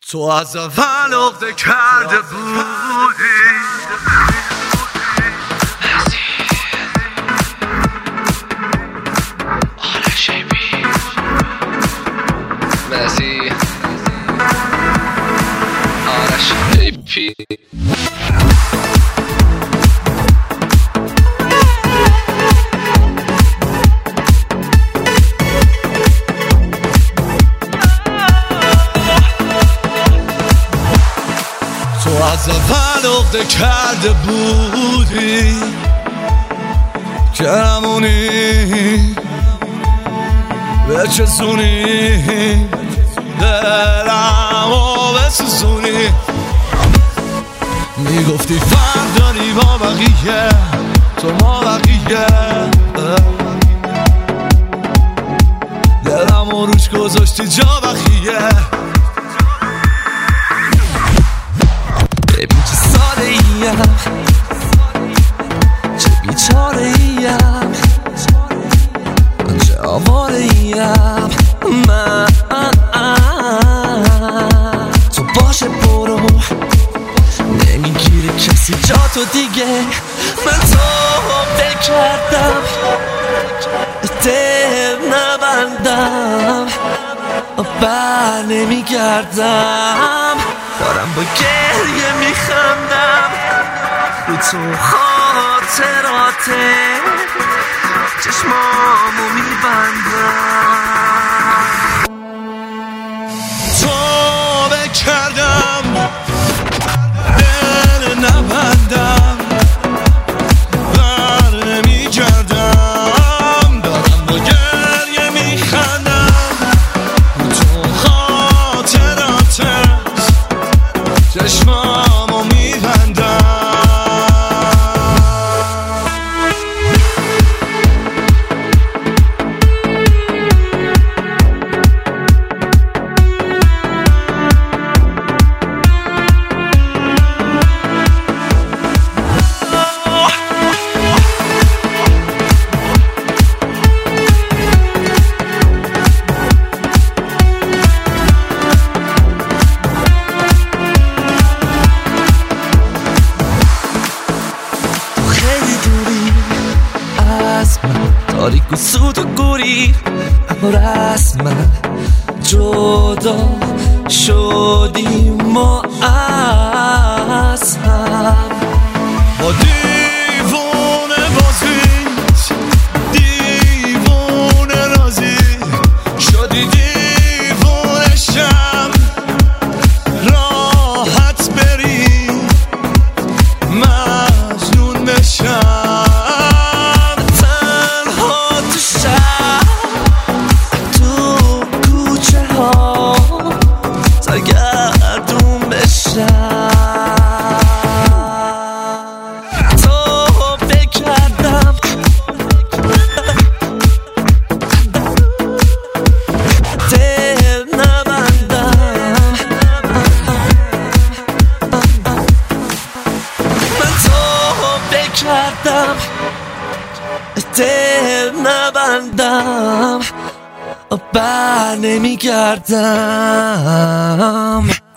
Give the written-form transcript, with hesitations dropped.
تو از اول عقده کرده بودی مسی آرش ایپی تو از اول عقده کرده بودی که همونی بچسونی دلمو بسوزونی میگفتی فرق داری با بقیه تو ما بقیه دلمو روش گذاشتی جا بخیه ببین چه ساده ایم چه بیچاره ایم چه آواره ایم من تو باشه برو نمیگیره کسی جا تو دیگه من تو بکردم دل نبندم بر نمیگردم دارم با گریه میخندم رو تو خاطراته چشمامو میبندم تو بکردم دل نبندم بر نمیگردم دارم با گریه میخندم رو تو خاطراته چشمامو میبندم تاریک و سود و گوری رسما جدا شدیم ما از هم با دیوونه بازیت دیوونه رازی شدی دیوونه شم راحت بری مجنون بشم گردون بشم تو بکردم دل نبندم من تو بکردم دل نبندم بر نمیگردم